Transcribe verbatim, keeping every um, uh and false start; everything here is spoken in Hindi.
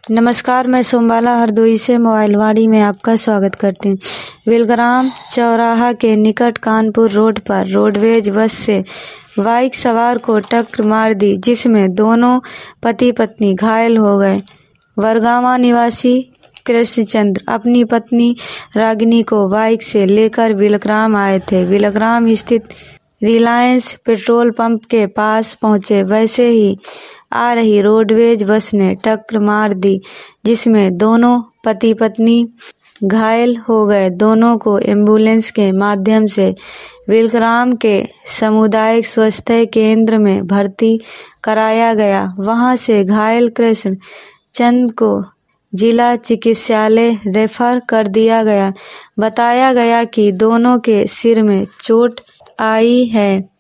नमस्कार, मैं सोमबाला हरदोई से मोबाइल वाणी में आपका स्वागत करती हूँ। विलग्राम चौराहा के निकट कानपुर रोड पर रोडवेज बस से बाइक सवार को टक्कर मार दी, जिसमें दोनों पति पत्नी घायल हो गए। वरगामा निवासी कृष्णचंद्र अपनी पत्नी रागिनी को बाइक से लेकर विलग्राम आए थे। विलग्राम स्थित रिलायंस पेट्रोल पंप के पास पहुंचे, वैसे ही आ रही रोडवेज बस ने टक्कर मार दी, जिसमें दोनों पति पत्नी घायल हो गए। दोनों को एम्बुलेंस के माध्यम से विलग्राम के सामुदायिक स्वास्थ्य केंद्र में भर्ती कराया गया। वहां से घायल कृष्ण चंद को जिला चिकित्सालय रेफर कर दिया गया। बताया गया कि दोनों के सिर में चोट आई है।